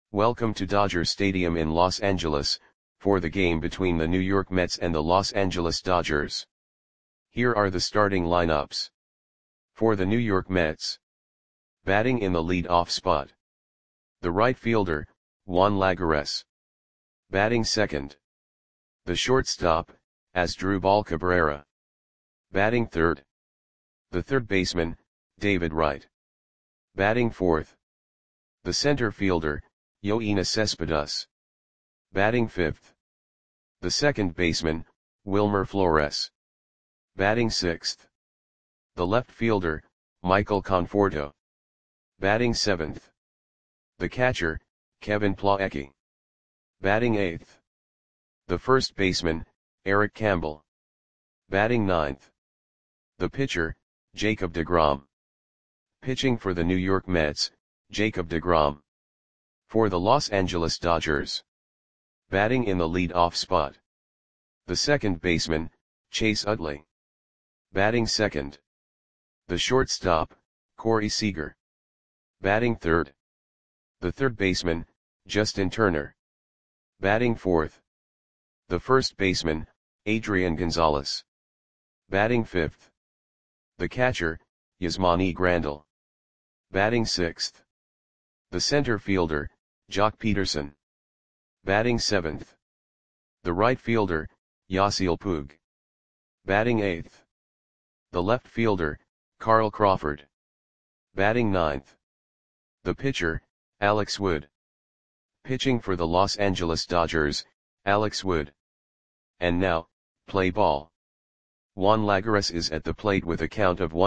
Welcome to Dodger Stadium in Los Angeles, for the game between the New York Mets and the Los Angeles Dodgers. Here are the starting lineups. For the New York Mets. Batting in the lead-off spot. The right fielder, Juan Lagares. Batting second. The shortstop, Asdrubal Cabrera. Batting third. The third baseman, David Wright. Batting fourth. The center fielder, Yoenis Cespedes. Batting fifth. The second baseman, Wilmer Flores. Batting sixth. The left fielder, Michael Conforto. Batting seventh. The catcher, Kevin Plawecki. Batting eighth. The first baseman, Eric Campbell. Batting ninth. The pitcher, Jacob deGrom. Pitching for the New York Mets, Jacob deGrom. For the Los Angeles Dodgers. Batting in the lead-off spot. The second baseman, Chase Utley. Batting second. The shortstop, Corey Seager. Batting third. The third baseman, Justin Turner. Batting fourth. The first baseman, Adrian Gonzalez. Batting fifth. The catcher, Yasmani Grandal. Batting sixth. The center fielder, Joc Pederson. Batting seventh. The right fielder, Yasiel Puig. Batting eighth. The left fielder, Carl Crawford. Batting ninth. The pitcher, Alex Wood. Pitching for the Los Angeles Dodgers, Alex Wood. And now, play ball. Juan Lagares is at the plate with a count of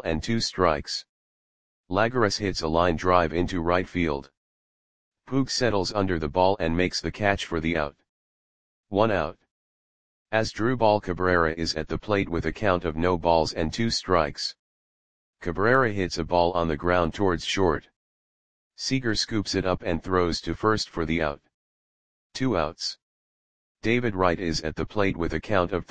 1-2. Lagares hits a line drive into right field. Puig settles under the ball and makes the catch for the out. 1 out. Asdrubal Cabrera is at the plate with a count of 0-2. Cabrera hits a ball on the ground towards short. Seager scoops it up and throws to first for the out. 2 outs. David Wright is at the plate with a count of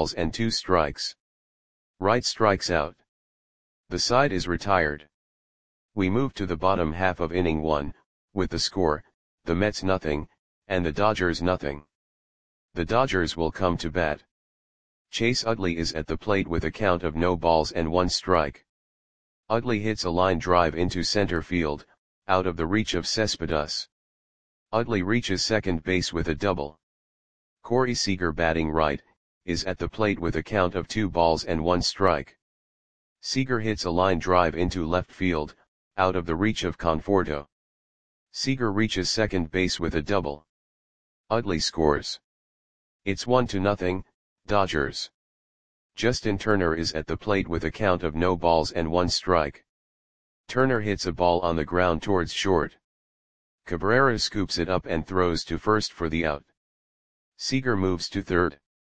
3-2. Wright strikes out. The side is retired. We move to the bottom half of inning 1, with the score, the Mets nothing, and the Dodgers nothing. The Dodgers will come to bat. Chase Utley is at the plate with a count of 0-1. Utley hits a line drive into center field, out of the reach of Cespedes. Utley reaches second base with a double. Corey Seager, batting right, is at the plate with a count of 2-1. Seager hits a line drive into left field, out of the reach of Conforto. Seager reaches second base with a double. Utley scores. It's 1-0, Dodgers. Justin Turner is at the plate with a count of 0-1. Turner hits a ball on the ground towards short. Cabrera scoops it up and throws to first for the out. Seager moves to third.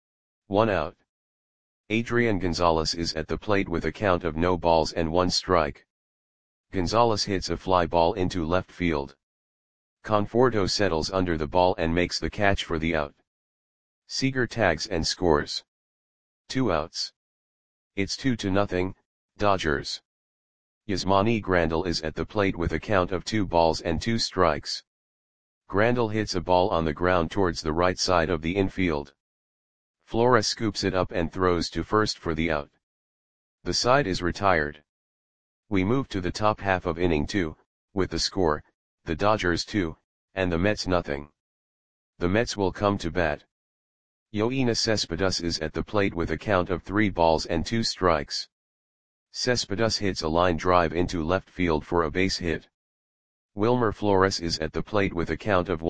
1 out. Adrian Gonzalez is at the plate with a count of 0-1. Gonzalez hits a fly ball into left field. Conforto settles under the ball and makes the catch for the out. Seager tags and scores. 2 outs. It's 2-0, Dodgers. Yasmani Grandal is at the plate with a count of 2-2. Grandal hits a ball on the ground towards the right side of the infield. Flores scoops it up and throws to first for the out. The side is retired. We move to the top half of inning 2, with the score, the Dodgers 2, and the Mets nothing. The Mets will come to bat. Yoenis Cespedes is at the plate with a count of 3-2. Cespedes hits a line drive into left field for a base hit. Wilmer Flores is at the plate with a count of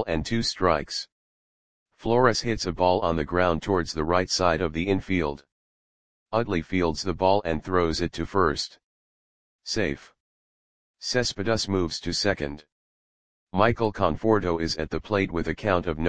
1-2. Flores hits a ball on the ground towards the right side of the infield. Utley fields the ball and throws it to first. Safe. Cespedes moves to second. Michael Conforto is at the plate with a count of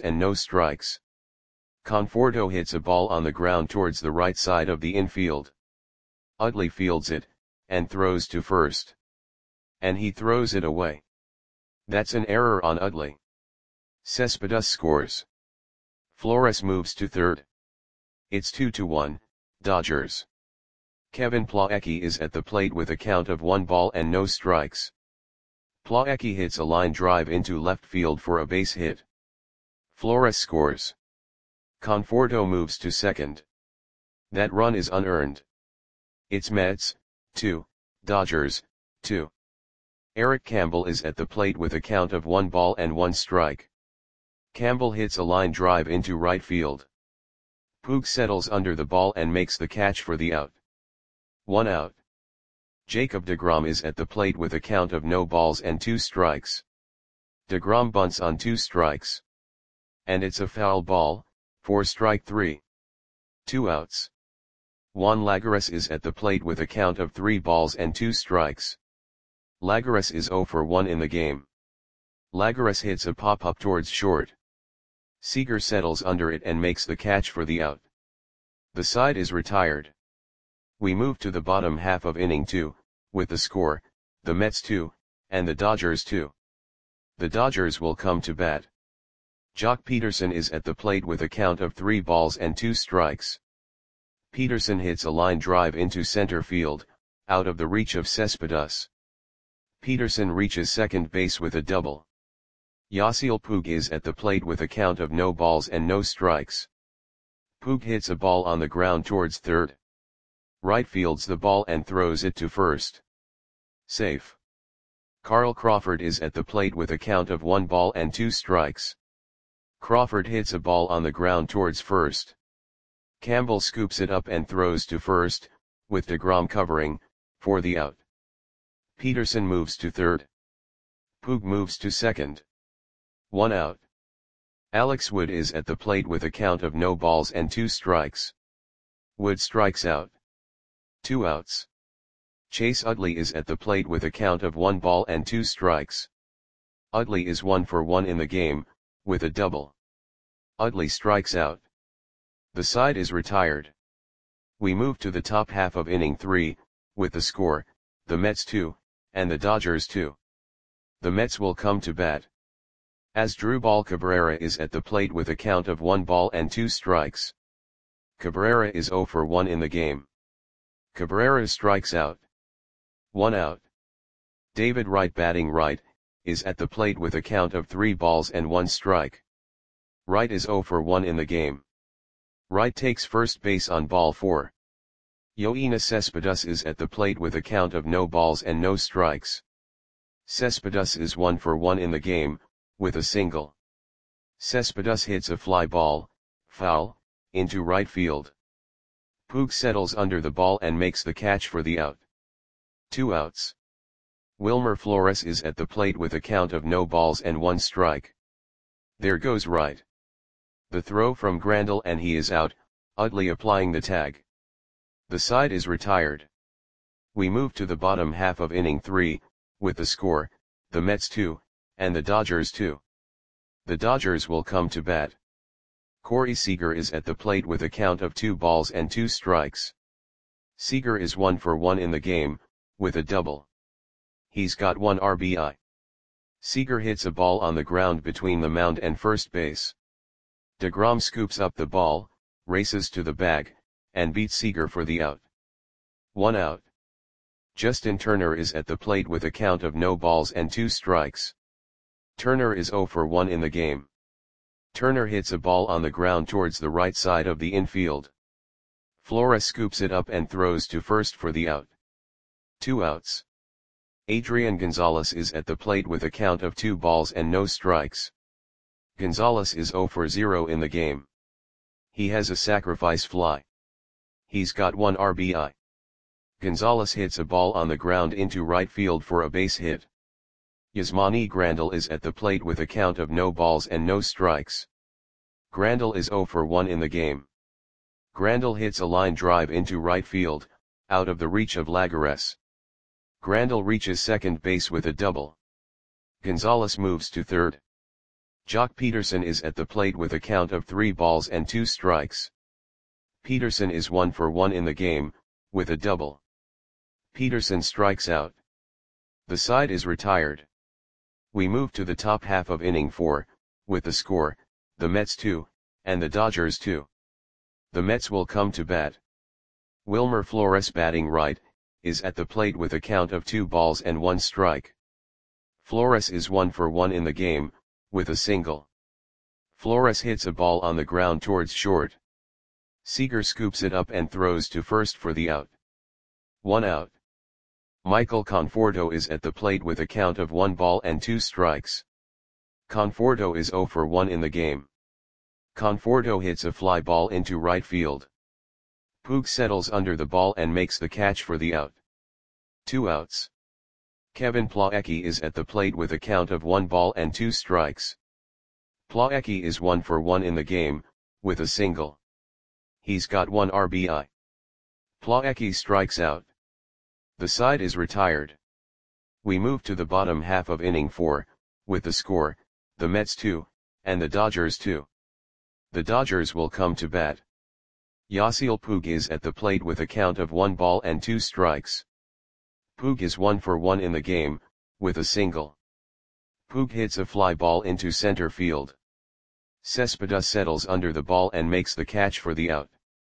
0-0. Conforto hits a ball on the ground towards the right side of the infield. Utley fields it, and throws to first. And he throws it away. That's an error on Utley. Cespedes scores. Flores moves to third. It's 2-1, Dodgers. Kevin Plawecki is at the plate with a count of 1-0. Plawecki hits a line drive into left field for a base hit. Flores scores. Conforto moves to second. That run is unearned. It's Mets, 2, Dodgers, 2. Eric Campbell is at the plate with a count of 1 ball and 1 strike. Campbell hits a line drive into right field. Puig settles under the ball and makes the catch for the out. 1 out. Jacob deGrom is at the plate with a count of no balls and 2 strikes. deGrom bunts on 2 strikes. And it's a foul ball, for strike 3. 2 outs. Juan Lagares is at the plate with a count of 3 balls and 2 strikes. Lagares is 0 for 1 in the game. Lagares hits a pop-up towards short. Seager settles under it and makes the catch for the out. The side is retired. We move to the bottom half of inning 2, with the score, the Mets 2, and the Dodgers 2. The Dodgers will come to bat. Joc Pederson is at the plate with a count of 3 balls and 2 strikes. Pederson hits a line drive into center field, out of the reach of Cespedes. Pederson reaches second base with a double. Yasiel Puig is at the plate with a count of no balls and no strikes. Puig hits a ball on the ground towards third. Right fields the ball and throws it to first. Safe. Carl Crawford is at the plate with a count of 1 ball and 2 strikes. Crawford hits a ball on the ground towards first. Campbell scoops it up and throws to first, with deGrom covering, for the out. Pederson moves to third. Puig moves to second. 1 out. Alex Wood is at the plate with a count of no balls and 2 strikes. Wood strikes out. 2 outs. Chase Utley is at the plate with a count of 1 ball and 2 strikes. Utley is 1 for 1 in the game, with a double. Utley strikes out. The side is retired. We move to the top half of inning 3, with the score, the Mets 2, and the Dodgers 2. The Mets will come to bat. Asdrubal Cabrera is at the plate with a count of 1 ball and 2 strikes. Cabrera is 0 for 1 in the game. Cabrera strikes out. 1 out. David Wright batting right, is at the plate with a count of 3 balls and 1 strike. Wright is 0 for 1 in the game. Wright takes first base on ball 4. Yoenis Cespedes is at the plate with a count of no balls and no strikes. Cespedes is 1 for 1 in the game, with a single. Cespedes hits a fly ball, foul, into right field. Puig settles under the ball and makes the catch for the out. 2 outs. Wilmer Flores is at the plate with a count of no balls and 1 strike. There goes Wright. The throw from Grandal and he is out, Utley applying the tag. The side is retired. We move to the bottom half of inning 3, with the score, the Mets 2, and the Dodgers 2. The Dodgers will come to bat. Corey Seager is at the plate with a count of 2 balls and 2 strikes. Seager is 1 for 1 in the game, with a double. He's got 1 RBI. Seager hits a ball on the ground between the mound and first base. deGrom scoops up the ball, races to the bag, and beats Seager for the out. 1 out. Justin Turner is at the plate with a count of no balls and 2 strikes. Turner is 0 for 1 in the game. Turner hits a ball on the ground towards the right side of the infield. Flores scoops it up and throws to first for the out. 2 outs. Adrian Gonzalez is at the plate with a count of 2 balls and no strikes. Gonzalez is 0 for 0 in the game. He has a sacrifice fly. He's got 1 RBI. Gonzalez hits a ball on the ground into right field for a base hit. Yasmani Grandal is at the plate with a count of no balls and no strikes. Grandal is 0 for 1 in the game. Grandal hits a line drive into right field, out of the reach of Lagares. Grandal reaches second base with a double. Gonzalez moves to third. Joc Pederson is at the plate with a count of 3 balls and 2 strikes. Pederson is 1 for 1 in the game, with a double. Pederson strikes out. The side is retired. We move to the top half of inning 4, with the score, the Mets 2, and the Dodgers 2. The Mets will come to bat. Wilmer Flores batting right, is at the plate with a count of 2 balls and 1 strike. Flores is 1 for 1 in the game, with a single. Flores hits a ball on the ground towards short. Seager scoops it up and throws to first for the out. 1 out. Michael Conforto is at the plate with a count of 1 ball and 2 strikes. Conforto is 0 for 1 in the game. Conforto hits a fly ball into right field. Puig settles under the ball and makes the catch for the out. 2 outs. Kevin Plawecki is at the plate with a count of 1 ball and 2 strikes. Plawecki is 1 for 1 in the game, with a single. He's got 1 RBI. Plawecki strikes out. The side is retired. We move to the bottom half of inning 4, with the score, the Mets 2, and the Dodgers 2. The Dodgers will come to bat. Yasiel Puig is at the plate with a count of 1 ball and 2 strikes. Puig is 1 for 1 in the game, with a single. Puig hits a fly ball into center field. Cespedes settles under the ball and makes the catch for the out.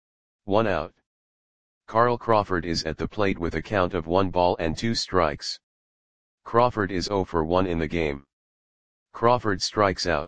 1 out. Carl Crawford is at the plate with a count of 1 ball and 2 strikes. Crawford is 0 for 1 in the game. Crawford strikes out.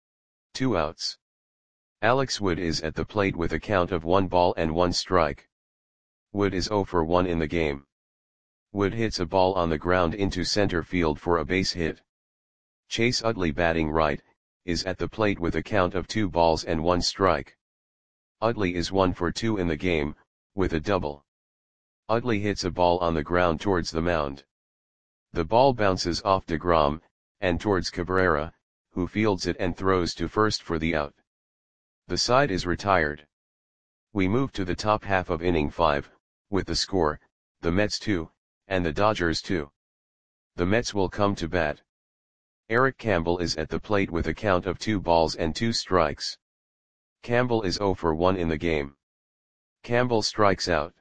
2 outs. Alex Wood is at the plate with a count of 1 ball and 1 strike. Wood is 0 for 1 in the game. Wood hits a ball on the ground into center field for a base hit. Chase Utley, batting right, is at the plate with a count of 2 balls and 1 strike. Utley is 1 for 2 in the game, with a double. Utley hits a ball on the ground towards the mound. The ball bounces off DeGrom, and towards Cabrera, who fields it and throws to first for the out. The side is retired. We move to the top half of inning 5, with the score, the Mets 2, and the Dodgers 2. The Mets will come to bat. Eric Campbell is at the plate with a count of 2 balls and 2 strikes. Campbell is 0 for 1 in the game. Campbell strikes out.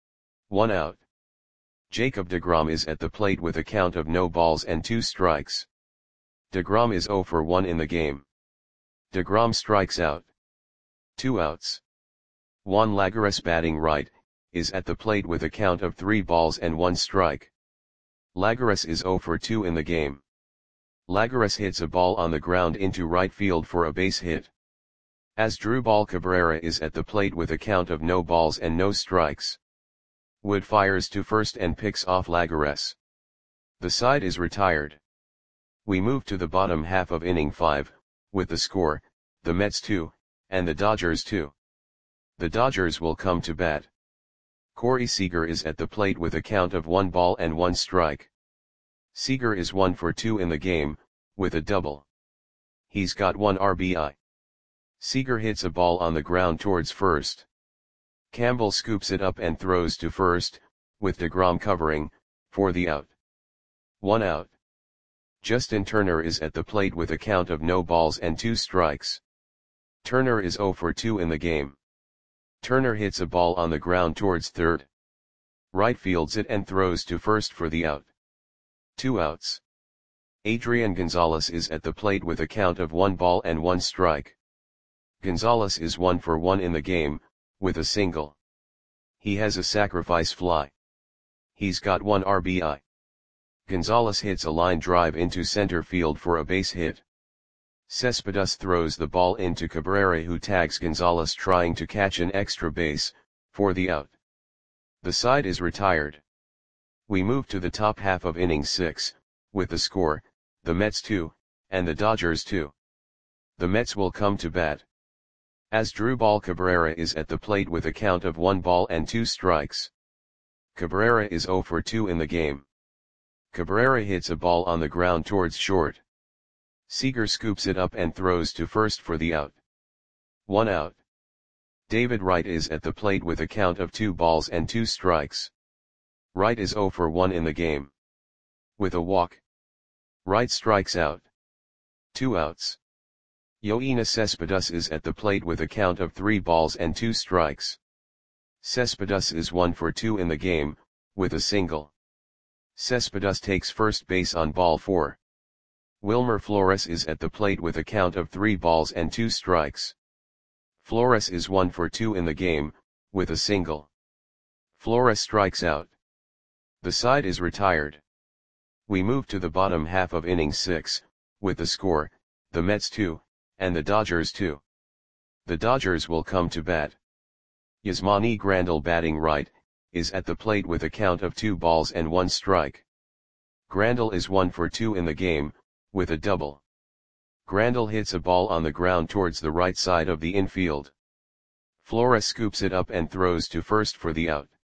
1 out. Jacob deGrom is at the plate with a count of no balls and 2 strikes. deGrom is 0 for 1 in the game. deGrom strikes out. 2 outs. Juan Lagares, batting right, is at the plate with a count of 3 balls and 1 strike. Lagares is 0 for 2 in the game. Lagares hits a ball on the ground into right field for a base hit. Asdrubal Cabrera is at the plate with a count of no balls and no strikes. Wood fires to first and picks off Lagares. The side is retired. We move to the bottom half of inning 5, with the score, the Mets 2, and the Dodgers 2. The Dodgers will come to bat. Corey Seager is at the plate with a count of 1 ball and 1 strike. Seager is 1 for 2 in the game, with a double. He's got 1 RBI. Seager hits a ball on the ground towards first. Campbell scoops it up and throws to first, with deGrom covering, for the out. 1 out. Justin Turner is at the plate with a count of no balls and 2 strikes. Turner is 0 for 2 in the game. Turner hits a ball on the ground towards third. Right fields it and throws to first for the out. 2 outs. Adrian Gonzalez is at the plate with a count of 1 ball and 1 strike. Gonzalez is 1 for 1 in the game, with a single. He has a sacrifice fly. He's got 1 RBI. Gonzalez hits a line drive into center field for a base hit. Cespedes throws the ball into Cabrera, who tags Gonzalez trying to catch an extra base, for the out. The side is retired. We move to the top half of inning 6, with the score, the Mets 2, and the Dodgers 2. The Mets will come to bat. Asdrubal Cabrera is at the plate with a count of 1 ball and 2 strikes. Cabrera is 0 for 2 in the game. Cabrera hits a ball on the ground towards short. Seager scoops it up and throws to first for the out. 1 out. David Wright is at the plate with a count of 2 balls and 2 strikes. Wright is 0 for 1 in the game. With a walk. Wright strikes out. 2 outs. Yoenis Cespedes is at the plate with a count of 3 balls and 2 strikes. Cespedes is 1 for 2 in the game, with a single. Cespedes takes first base on ball 4. Wilmer Flores is at the plate with a count of 3 balls and 2 strikes. Flores is 1 for 2 in the game, with a single. Flores strikes out. The side is retired. We move to the bottom half of inning 6, with the score, the Mets 2, and the Dodgers 2. The Dodgers will come to bat. Yasmani Grandal, batting right, is at the plate with a count of 2 balls and 1 strike. Grandal is 1 for 2 in the game, with a double. Grandal hits a ball on the ground towards the right side of the infield. Flores scoops it up and throws to first for the out.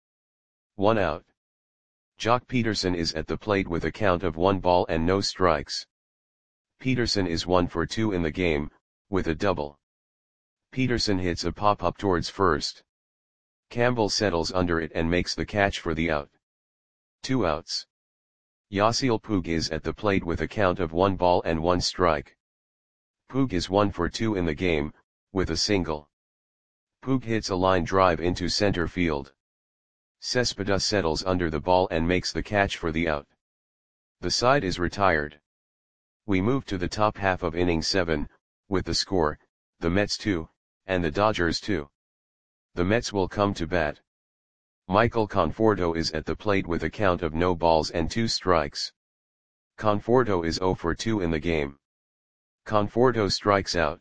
1 out. Jock Peterson is at the plate with a count of 1 ball and no strikes. Peterson is 1 for 2 in the game, with a double. Peterson hits a pop-up towards first. Campbell settles under it and makes the catch for the out. 2 outs. Yasiel Puig is at the plate with a count of 1 ball and 1 strike. Puig is 1 for 2 in the game, with a single. Puig hits a line drive into center field. Cespedes settles under the ball and makes the catch for the out. The side is retired. We move to the top half of inning 7, with the score, the Mets 2, and the Dodgers 2. The Mets will come to bat. Michael Conforto is at the plate with a count of no balls and 2 strikes. Conforto is 0 for 2 in the game. Conforto strikes out.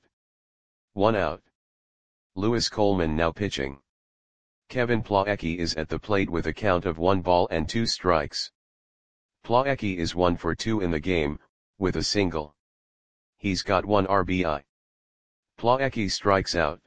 1 out. Lewis Coleman now pitching. Kevin Plawecki is at the plate with a count of 1 ball and 2 strikes. Plawecki is 1 for 2 in the game, with a single. He's got 1 RBI. Plawecki strikes out.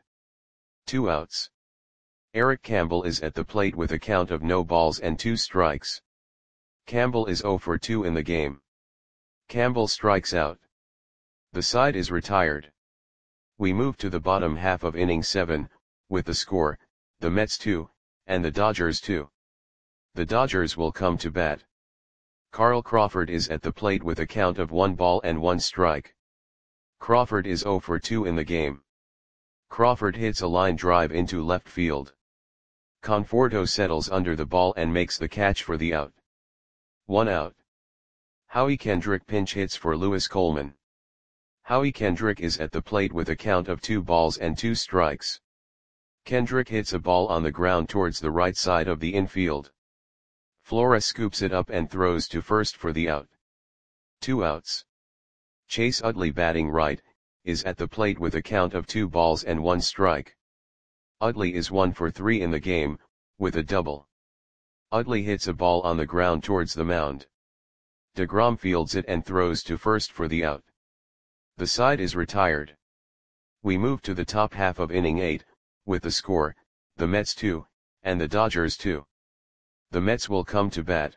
2 outs. Eric Campbell is at the plate with a count of no balls and 2 strikes. Campbell is 0 for 2 in the game. Campbell strikes out. The side is retired. We move to the bottom half of inning 7, with the score, the Mets 2, and the Dodgers 2. The Dodgers will come to bat. Carl Crawford is at the plate with a count of 1 ball and 1 strike. Crawford is 0 for 2 in the game. Crawford hits a line drive into left field. Conforto settles under the ball and makes the catch for the out. 1 out. Howie Kendrick pinch hits for Lewis Coleman. Howie Kendrick is at the plate with a count of 2 balls and 2 strikes. Kendrick hits a ball on the ground towards the right side of the infield. Flores scoops it up and throws to first for the out. 2 outs. Chase Utley, batting right, is at the plate with a count of 2 balls and 1 strike. Utley is 1 for 3 in the game, with a double. Utley hits a ball on the ground towards the mound. DeGrom fields it and throws to first for the out. The side is retired. We move to the top half of inning 8, with the score, the Mets 2, and the Dodgers 2. The Mets will come to bat.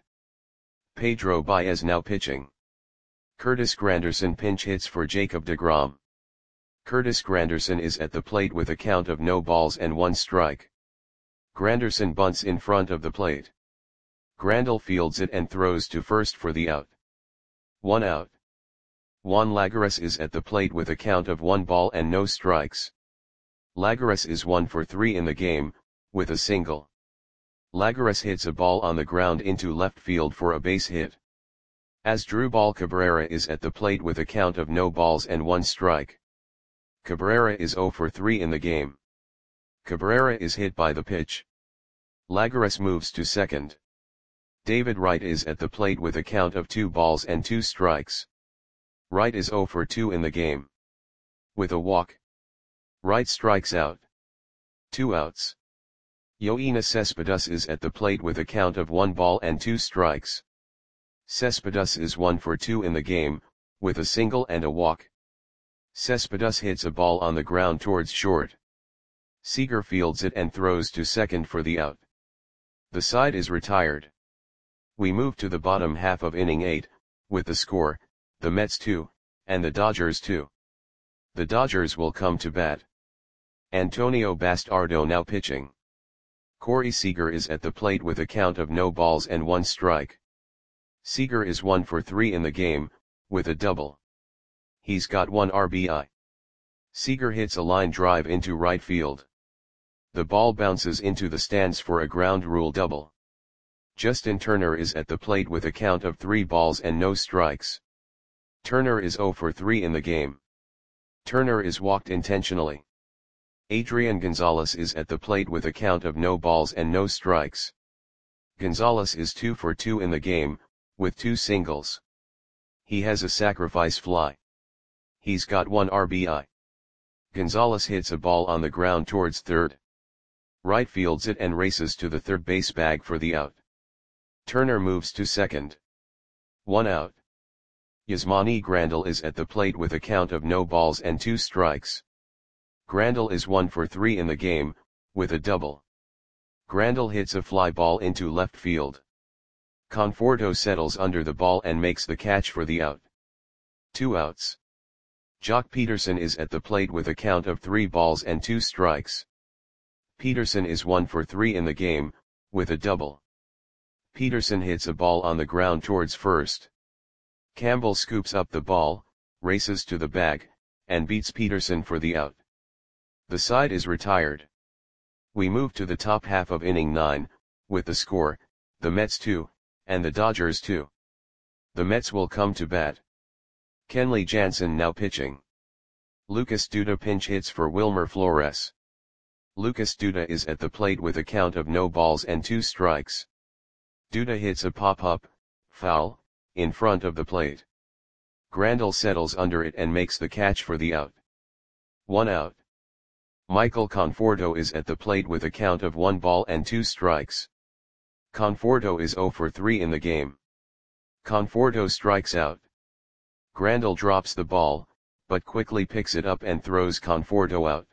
Pedro Baez now pitching. Curtis Granderson pinch hits for Jacob DeGrom. Curtis Granderson is at the plate with a count of no balls and 1 strike. Granderson bunts in front of the plate. Grandal fields it and throws to first for the out. 1 out. Juan Lagares is at the plate with a count of 1 ball and no strikes. Lagares is 1 for 3 in the game, with a single. Lagares hits a ball on the ground into left field for a base hit. Asdrubal Cabrera is at the plate with a count of no balls and 1 strike. Cabrera is 0 for 3 in the game. Cabrera is hit by the pitch. Lagares moves to second. David Wright is at the plate with a count of 2 balls and 2 strikes. Wright is 0 for 2 in the game. With a walk. Wright strikes out. 2 outs. Yoenis Cespedes is at the plate with a count of 1 ball and 2 strikes. Cespedes is 1 for 2 in the game, with a single and a walk. Cespedes hits a ball on the ground towards short. Seager fields it and throws to second for the out. The side is retired. We move to the bottom half of inning 8, with the score, the Mets 2, and the Dodgers 2. The Dodgers will come to bat. Antonio Bastardo now pitching. Corey Seager is at the plate with a count of no balls and 1 strike. Seager is 1 for 3 in the game, with a double. He's got 1 RBI. Seager hits a line drive into right field. The ball bounces into the stands for a ground rule double. Justin Turner is at the plate with a count of 3 balls and no strikes. Turner is 0 for 3 in the game. Turner is walked intentionally. Adrian Gonzalez is at the plate with a count of no balls and no strikes. Gonzalez is 2 for 2 in the game, with 2 singles. He has a sacrifice fly. He's got 1 RBI. Gonzalez hits a ball on the ground towards third. Right fields it and races to the third base bag for the out. Turner moves to second. 1 out. Yasmani Grandal is at the plate with a count of no balls and 2 strikes. Grandal is 1 for 3 in the game, with a double. Grandal hits a fly ball into left field. Conforto settles under the ball and makes the catch for the out. 2 outs. Jock Peterson is at the plate with a count of 3 balls and 2 strikes. Peterson is 1 for 3 in the game, with a double. Peterson hits a ball on the ground towards first. Campbell scoops up the ball, races to the bag, and beats Peterson for the out. The side is retired. We move to the top half of inning 9, with the score, the Mets 2, and the Dodgers 2. The Mets will come to bat. Kenley Jansen now pitching. Lucas Duda pinch hits for Wilmer Flores. Lucas Duda is at the plate with a count of no balls and 2 strikes. Duda hits a pop-up, foul, in front of the plate. Grandal settles under it and makes the catch for the out. 1 out. Michael Conforto is at the plate with a count of 1 ball and 2 strikes. Conforto is 0 for 3 in the game. Conforto strikes out. Grandal drops the ball, but quickly picks it up and throws Conforto out.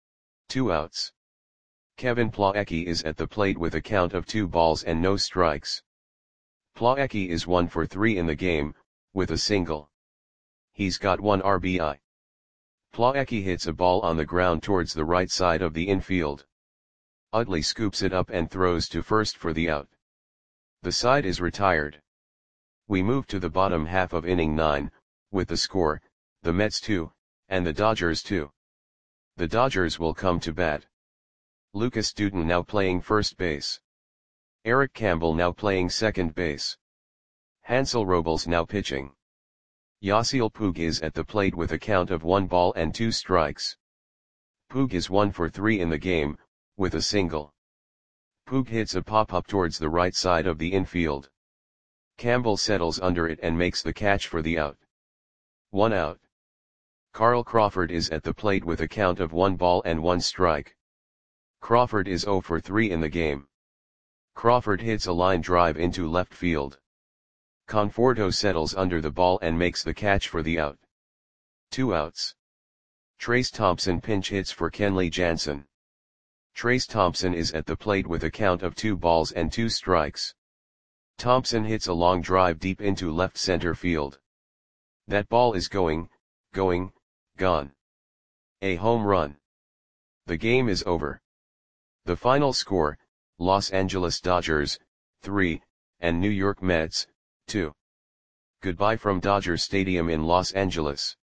2 outs. Kevin Plawecki is at the plate with a count of 2 balls and no strikes. Plawecki is 1 for 3 in the game, with a single. He's got 1 RBI. Plawecki hits a ball on the ground towards the right side of the infield. Utley scoops it up and throws to first for the out. The side is retired. We move to the bottom half of inning 9, with the score, the Mets 2, and the Dodgers 2. The Dodgers will come to bat. Lucas Duda now playing first base. Eric Campbell now playing second base. Hansel Robles now pitching. Yasiel Puig is at the plate with a count of 1 ball and 2 strikes. Puig is 1 for 3 in the game, with a single. Puig hits a pop-up towards the right side of the infield. Campbell settles under it and makes the catch for the out. 1 out. Carl Crawford is at the plate with a count of 1 ball and 1 strike. Crawford is 0 for 3 in the game. Crawford hits a line drive into left field. Conforto settles under the ball and makes the catch for the out. 2 outs. Trace Thompson pinch hits for Kenley Jansen. Trace Thompson is at the plate with a count of 2 balls and 2 strikes. Thompson hits a long drive deep into left center field. That ball is gone. A home run. The game is over. The final score, Los Angeles Dodgers, 3, and New York Mets, 2. Goodbye from Dodger Stadium in Los Angeles.